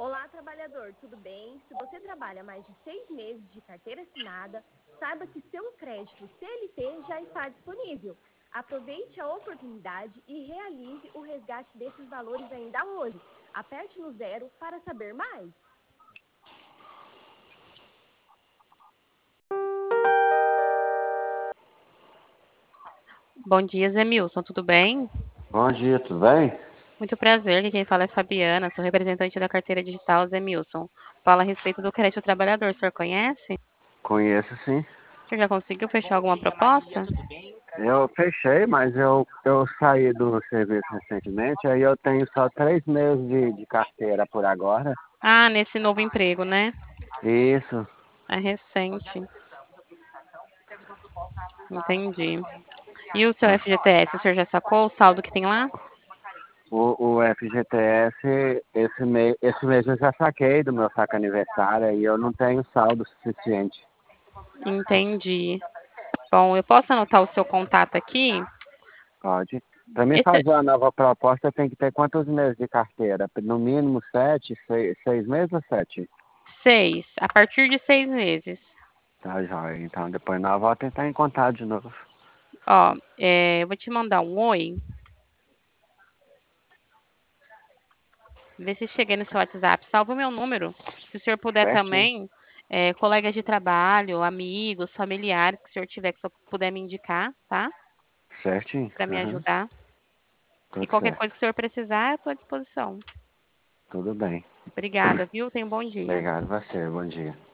Olá, trabalhador, tudo bem? Se você trabalha mais de 6 meses de carteira assinada, saiba que seu crédito CLT já está disponível. Aproveite a oportunidade e realize o resgate desses valores ainda hoje. Aperte no 0 para saber mais. Bom dia, Zé Milson, tudo bem? Bom dia, tudo bem? Muito prazer, aqui quem fala é Fabiana, sou representante da carteira digital Zé Milson. Fala a respeito do crédito trabalhador, o senhor conhece? Conheço sim. O senhor já conseguiu fechar alguma proposta? Eu fechei, mas eu saí do serviço recentemente, aí eu tenho só 3 meses de carteira por agora. Ah, nesse novo emprego, né? Isso. É recente. Entendi. E o seu Ah. FGTS, o senhor já sacou o saldo que tem lá? O FGTS, esse mês eu já saquei do meu saque aniversário e eu não tenho saldo suficiente. Entendi. Bom, eu posso anotar o seu contato aqui? Pode. Para mim Esse fazer uma nova proposta tem que ter quantos meses de carteira? No mínimo 7, 6 meses ou 7? 6, a partir de 6 meses. Tá, joia. Então depois nós vamos tentar encontrar de novo. Ó, eu vou te mandar um oi. Vê se cheguei no seu WhatsApp. Salva o meu número. Se o senhor puder Certinho. também, colegas de trabalho, amigos, familiares que o senhor tiver que o senhor puder me indicar, tá? Certinho. Para me Aham. ajudar. E Tudo qualquer coisa certo. que o senhor precisar, eu estou à disposição. Tudo bem. Obrigada, viu? Tenha um bom dia. Obrigado a você. Bom dia.